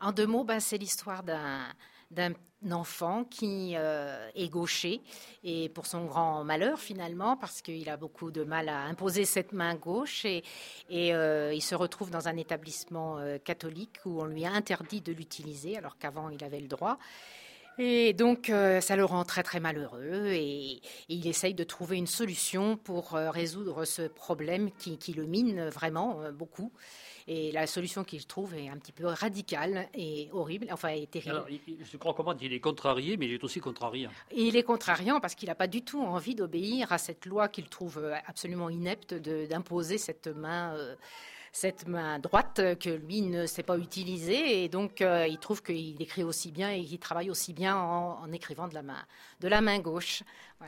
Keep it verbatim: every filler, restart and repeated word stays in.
En deux mots, ben, c'est l'histoire d'un, d'un enfant qui euh, est gaucher et pour son grand malheur finalement parce qu'il a beaucoup de mal à imposer cette main gauche et, et euh, il se retrouve dans un établissement euh, catholique où on lui a interdit de l'utiliser alors qu'avant il avait le droit. Et donc, euh, ça le rend très très malheureux et, et il essaye de trouver une solution pour euh, résoudre ce problème qui, qui le mine vraiment euh, beaucoup. Et la solution qu'il trouve est un petit peu radicale et horrible, enfin, est terrible. Alors, je crois comment il est contrarié, mais il est aussi contrariant. Et il est contrariant parce qu'il n'a pas du tout envie d'obéir à cette loi qu'il trouve absolument inepte de, d'imposer cette main... Euh, cette main droite que lui ne sait pas utiliser et donc euh, il trouve qu'il écrit aussi bien et qu'il travaille aussi bien en, en écrivant de la main, de la main gauche. Voilà.